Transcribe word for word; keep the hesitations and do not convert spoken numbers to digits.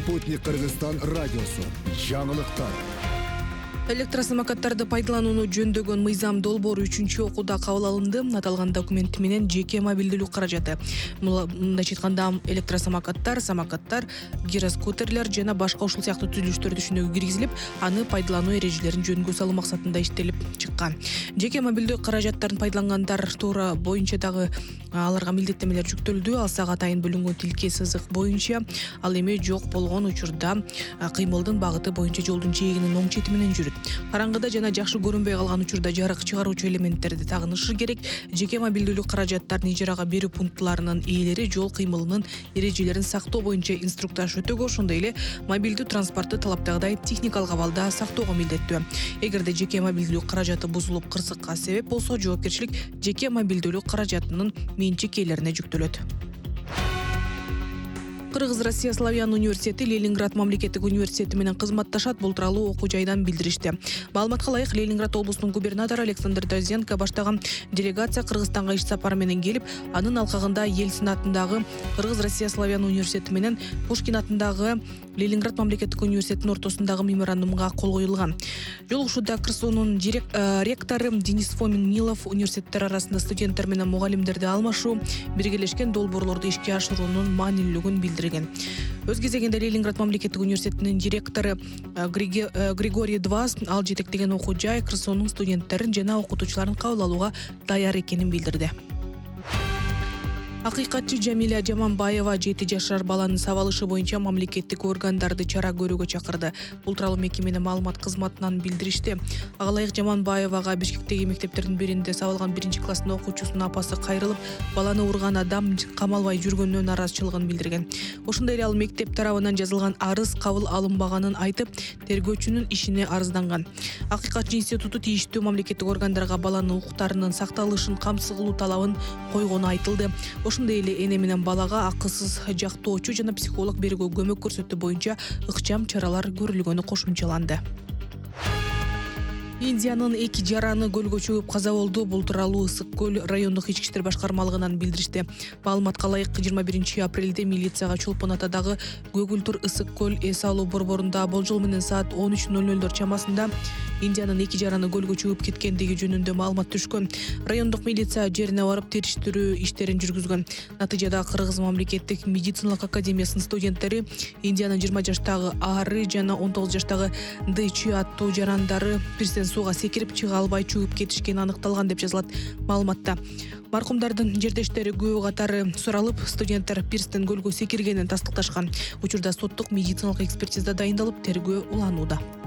Спутник Кыргызстан радиосу. Жаңылыктар. Электросамокаттарды пайдаланууну жөндөгөн мыйзам долбоору үчүнчү окууда кабыл алынды. Аталган документ менен жеке мобилдүүлүк каражаты, мындайча айтканда электросамокаттар, самокаттар, гироскутерлер жана башка ушул сыяктуу түзүлүштөр түшүнүгү киргизилип, аны пайдалануу эрежелерин жөнгө салуу максатында иштелип чыккан. Жеке мобилдүү каражаттарын пайдалангандар туура боюнча дагы аларга милдеттемелер жүктөлдү. Ал саат айын бөлүнгөн тилке сызык боюнча, ал эми жок болгон учурда кыймылдын багыты боюнча жолдун жээгинин оң чети менен жүрөт. Караңгыда жана жакшы көрүнбөй калган учурда жарык чыгаруучу элементтерди тагынышы керек. Жеке мобилдүүлүк каражаттарын ижарага берүү пунктларынын ээлери жол кыймылынын эрежелерин сактоо боюнча инструктаж өтөгө, ошондой эле мобилдүү транспортты талаптагыдай техникалык абалда сактоого милдеттүү. Эгерде жеке мобилдүүлүк каражаты бузулуп кырсыкка себеп болсо, жоопкерчилик жеке мобилдүүлүк каражатынын менчик ээлерине жүктөлөт. Кыргыз-Россия Славян университети Ленинград мамлекеттик университети менен кызматташат. Бул тууралуу окуу жайдан билдиришти. Маалыматка ылайык, Ленинград облусунун губернатору Александр Дозенко баштаган делегация Кыргызстанга иш сапары менен келип, анын алкагында Ельцин атындагы Кыргыз-Россия Славян университети менен Пушкин атындагы Ленинград мамлекеттик университетинин ортосундагы меморандумга кол коюлган. Жолугушууда КРСУнун ректору Денис Фомин-Милов университеттер арасында студенттер менен мугалимдерди алмашуу, биргелешкен долбоорлорду ишке ашыруунун маанилүүлүгүн билдирген. Өз кезегинде Ленинград мамлекеттик университетинин директору Григорий Двас ал жетектеген окуу жай КРСУнун студенттерин жана окутуучуларын кабыл алууга даяр экенин билдирди. Акыйкатчы Жамиля Жаманбаева жети жашар баланын сабалышы боюнча мамлекеттик органдарды чара көрүүгө чакырды. Бул тууралуу мекеменин маалымат кызматынан билдиришти. Ага ылайык Жаманбаевага Бишкектеги мектептердин биринде сабалган биринчи класстын окуучусунун апасы кайрылып, баланы урган адам камалбай жүргөнүнө наразычылыгын билдирген. Ошондой эле ал мектеп тарабынан жазылган арыз кабыл алынбаганын айтып, тергөөчүнүн ишине арызданган. Акыйкатчы институту тийиштүү мамлекеттик органдарга баланын укуктарынын сакталышын камсыз кылуу талабын койгону айтылды. Ошондой эле эне менен балага акысыз жактоочу жана психолог берүүгө көмөк көрсөтүү боюнча ыкчам чаралар көрүлгөнү кошумчаланды. Индиянын эки жараны көлгө чөгүп каза болду. Бул тууралуу Ысык көл райондук ички иштер башкармалыгынан билдиришти. Маалыматка ылайык, жыйырма биринчи апрелде милицияга Чолпон атадагы Көгүлтүр Ысык көл эс алуу борборунда болжол менен саат он үч ноль нолдор чамасында Индиянын эки жараны көлгө чөгүп кеткендиги жөнүндө маалымат түшкөн. Райондук милиция жерине барып териштирүү иштерин жүргүзгөн. Натыйжада Кыргыз мамлекеттик медициналык академиясынын студенттери Индиянын жыйырма жаштагы Ары жана он тогуз жаштагы Дычы аттуу жарандары пирстен сууга секирип чыга албай чөгүп кетишкени аныкталган деп жазылат маалыматта. Маркумдардын жердештери күбө катары суралып, студенттер пирстен көлгө секиргенин тастыкташкан. Учурда соттук медициналык экспертиза дайындалып, тергөө уланууда.